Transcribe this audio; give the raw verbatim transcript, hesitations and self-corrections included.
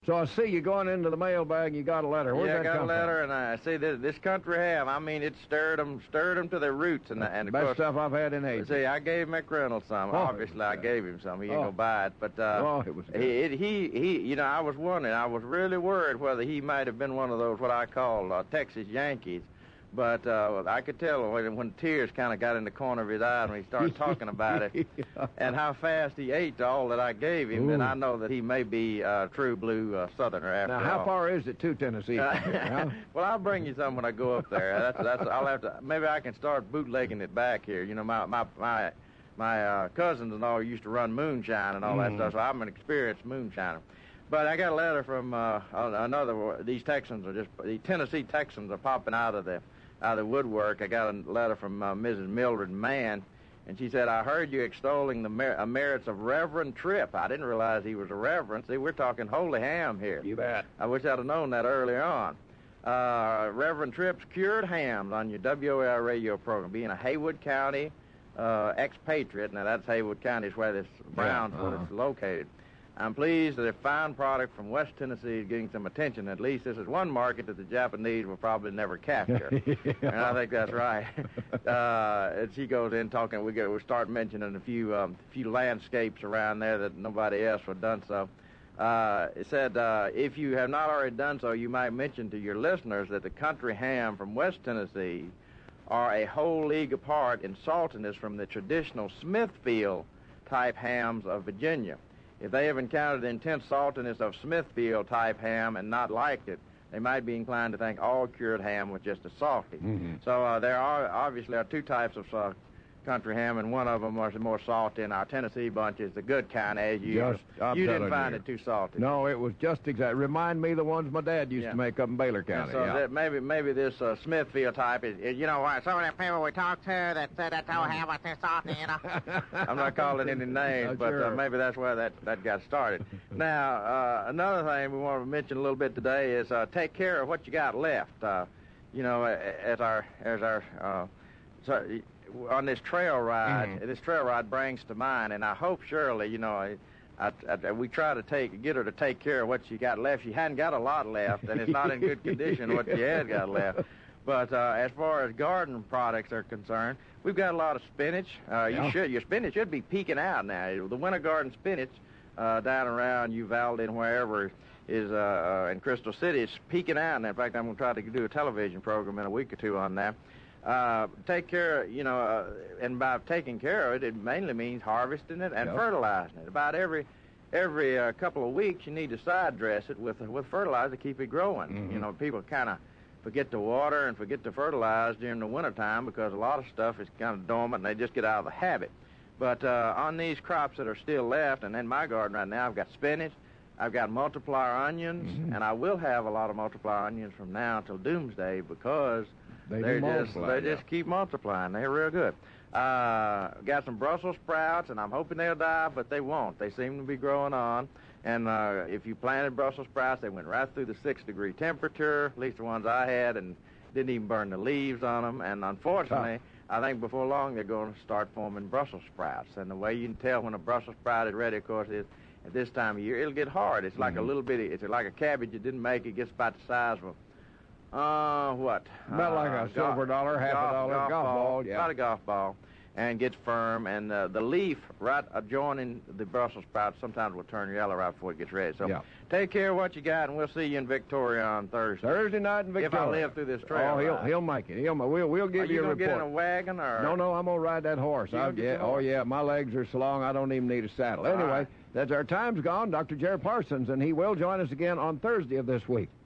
So I see you going into the mailbag and you got a letter. Where'd yeah, that I got come a letter, from? and I see this, this country ham. I mean, it stirred them, stirred them to their roots. And, and of Best course, stuff I've had in ages. See, I gave McReynolds some. Oh, Obviously, I gave him some. He ain't oh. gonna buy it, but uh, Oh, it was good. he, it, he, he, you know, I was wondering. I was really worried whether he might have been one of those what I call uh, Texas Yankees. But uh, I could tell when, when tears kind of got in the corner of his eyes when he started talking about it, yeah. and how fast he ate all that I gave him. Ooh. Then I know that he may be a true blue uh, Southerner after Now, how all. far is it to Tennessee? Uh, well, I'll bring you some when I go up there. That's, that's. I'll have to. Maybe I can start bootlegging it back here. You know, my my my my uh, cousins and all used to run moonshine and all Mm. that stuff. So I'm an experienced moonshiner. But I got a letter from uh, another. These Texans are just the Tennessee Texans are popping out of the out of the woodwork. I got a letter from uh, Missus Mildred Mann, and she said, "I heard you extolling the mer- uh, merits of Reverend Tripp. I didn't realize he was a reverend. See, we're talking holy ham here. You bet. I wish I'd have known that earlier on. Uh, Reverend Tripp's Cured Hams on your W O L radio program, being a Haywood County uh, expatriate. Now, that's Haywood County is where this Brownsville uh-huh. is located. I'm pleased that a fine product from West Tennessee is getting some attention. At least this is one market that the Japanese will probably never capture." Yeah. And I think that's right. uh, and she goes in talking, we go, we start mentioning a few um, few landscapes around there that nobody else would have done so. Uh, it said, uh, if you have not already done so, you might mention to your listeners that the country ham from West Tennessee are a whole league apart in saltiness from the traditional Smithfield-type hams of Virginia. If they have encountered the intense saltiness of Smithfield-type ham and not liked it, they might be inclined to think all cured ham was just as salty. Mm-hmm. So uh, there are obviously are two types of uh, country ham, and one of them was more salty, and our Tennessee bunch is the good kind, as you Just, I'm You didn't telling find you. it too salty. No, it was just exact. Remind me of the ones my dad used Yeah. to make up in Baylor And County. so yeah. that maybe maybe this uh, Smithfield type is, is, you know what, some of them people we talked to that said that don't have what they're salty, you know. I'm not calling any names, Oh, but sure. uh, maybe that's where that, that got started. Now, uh, another thing we want to mention a little bit today is uh, take care of what you got left. Uh, you know, as our as our uh, so, on this trail ride, Mhm. this trail ride brings to mind, and I hope Shirley, you know, I, I, I, we try to take get her to take care of what she got left. She hadn't got a lot left, and it's not in good condition what she has got left. But uh, as far as garden products are concerned, we've got a lot of spinach. Uh, Yeah. You should your spinach should be peaking out now. The winter garden spinach uh, down around Uvalde and wherever is uh, uh, in Crystal City is peaking out. And in fact, I'm going to try to do a television program in a week or two on that. Uh, take care, you know, uh, and by taking care of it, it mainly means harvesting it and Yep. fertilizing it. About every every uh, couple of weeks, you need to side dress it with with fertilizer to keep it growing. Mhm. You know, people kind of forget to water and forget to fertilize during the wintertime because a lot of stuff is kind of dormant and they just get out of the habit. But uh, on these crops that are still left, and in my garden right now, I've got spinach, I've got multiplier onions, Mhm. and I will have a lot of multiplier onions from now until doomsday because They do they're just multiply, they yeah. just keep multiplying. They're real good. Uh, got some Brussels sprouts, and I'm hoping they'll die, but they won't. They seem to be growing on. And uh, if you planted Brussels sprouts, they went right through the six-degree temperature, at least the ones I had, and didn't even burn the leaves on them. And unfortunately, I think before long they're going to start forming Brussels sprouts. And the way you can tell when a Brussels sprout is ready, of course, is at this time of year, it'll get hard. It's like Mhm. a little bitty, it's like a cabbage you didn't make. It gets about the size of a, uh, what? About uh, like a silver dollar, half a golf, dollar, golf, golf ball, yeah. About a golf ball. And gets firm, and uh, the leaf right adjoining the Brussels sprout sometimes will turn yellow right before it gets ready. So Yeah. take care of what you got, and we'll see you in Victoria on Thursday. Thursday night in Victoria. If I live through this trail. Oh, he'll ride. he'll make it. He'll ma- we'll we'll give Are you you a gonna report. get in a wagon or? No, no, I'm gonna ride that horse. You I, gonna get yeah, your oh horse? yeah, my legs are so long I don't even need a saddle. All Anyway, right. that's our time's gone. Doctor Jerry Parsons, and he will join us again on Thursday of this week.